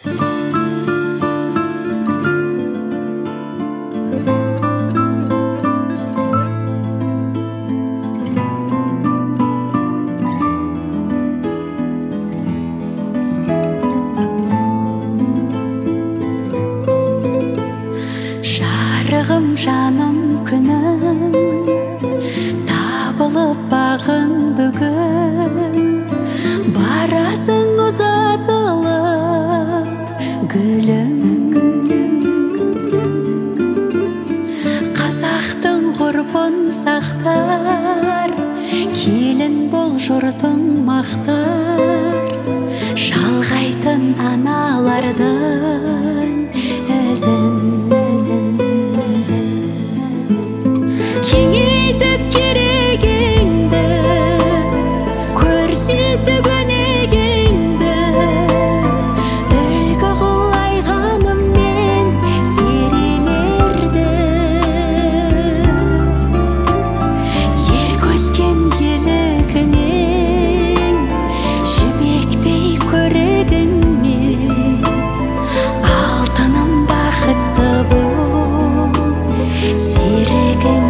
Жарығым, жаным, күнім, табылып бағың бүгін. Барасың ұзатылып гүлім, қазақтың ғұрпын сақтар, келін бол жұртың мақтар, жалғайтын аналардың ізін. Кеңейтіп керегеңді, көрсетіп өнегеңді, үлгі қыл айғаныммен серелерді. Ер көскен елігіңмен, жібектей көрігіңмен, алтыным бақытты бол серігіңмен.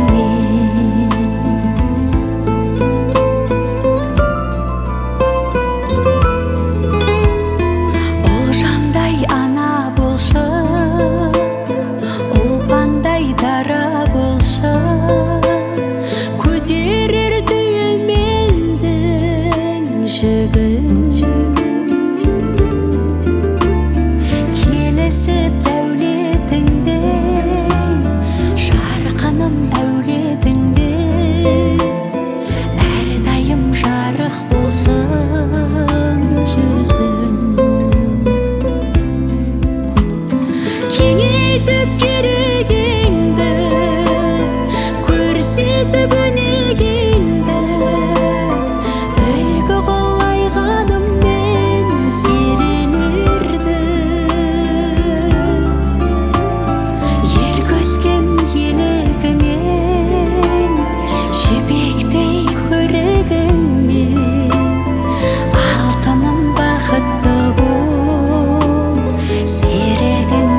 Ұлжандай ана болшы, ұлпандай дара болшы, көтерер түймелдің жүгін. Келісіп дәулетіңде, жарқыным әулетіңде, әрдайым жарық болсын жүзің. Кеңейтіп керегеңді, көрсетіп өнегеңді, үлгі қыл айғаныммен серелерді. Ер көскен елігіңмен, жібектей көрігіңмен, алтыным бақытты бол серігіңмен.